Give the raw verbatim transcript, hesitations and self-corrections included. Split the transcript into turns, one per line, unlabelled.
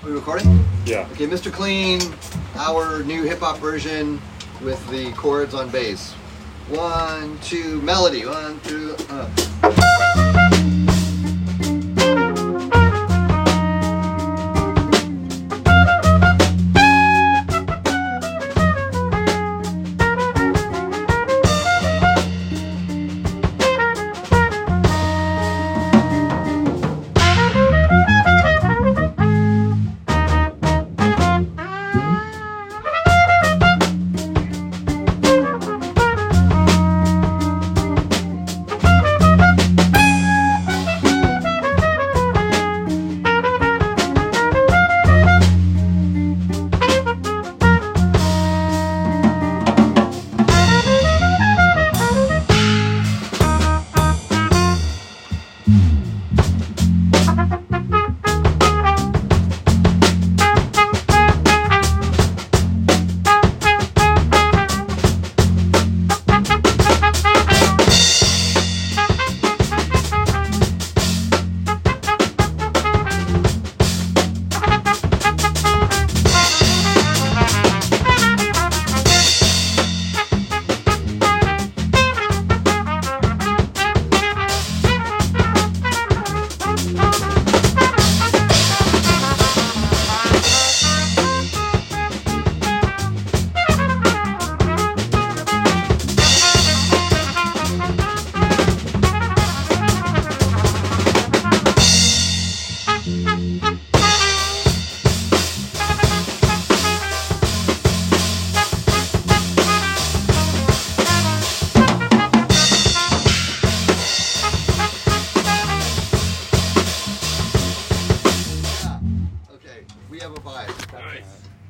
Are we recording?
Yeah.
Okay, Mister Clean, our new hip hop version with the chords on bass. One, two, melody. One, two, uh. We have a vibe.
Nice.